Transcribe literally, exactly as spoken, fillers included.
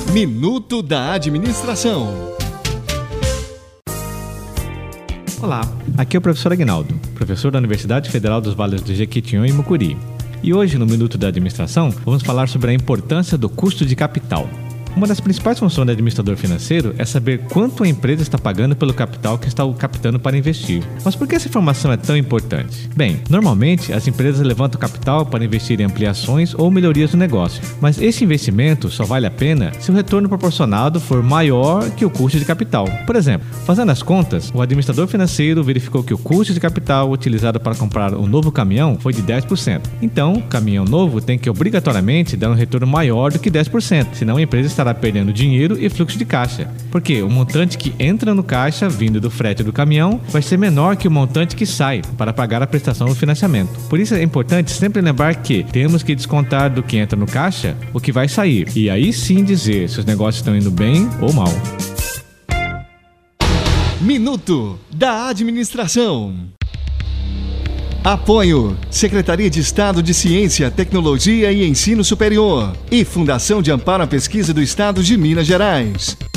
Minuto da Administração. Olá, aqui é o professor Aguinaldo, professor da Universidade Federal dos Vales do Jequitinhonha e Mucuri. E hoje, no Minuto da Administração, vamos falar sobre a importância do custo de capital. Uma das principais funções do administrador financeiro é saber quanto a empresa está pagando pelo capital que está captando para investir. Mas por que essa informação é tão importante? Bem, normalmente as empresas levantam capital para investir em ampliações ou melhorias do negócio, mas esse investimento só vale a pena se o retorno proporcionado for maior que o custo de capital. Por exemplo, fazendo as contas, o administrador financeiro verificou que o custo de capital utilizado para comprar um novo caminhão foi de dez por cento. Então, o caminhão novo tem que obrigatoriamente dar um retorno maior do que dez por cento, senão a empresa estará perdendo dinheiro e fluxo de caixa, porque o montante que entra no caixa vindo do frete do caminhão vai ser menor que o montante que sai para pagar a prestação do financiamento. Por isso é importante sempre lembrar que temos que descontar do que entra no caixa o que vai sair, e aí sim dizer se os negócios estão indo bem ou mal. Minuto da Administração. Apoio: Secretaria de Estado de Ciência, Tecnologia e Ensino Superior e Fundação de Amparo à Pesquisa do Estado de Minas Gerais.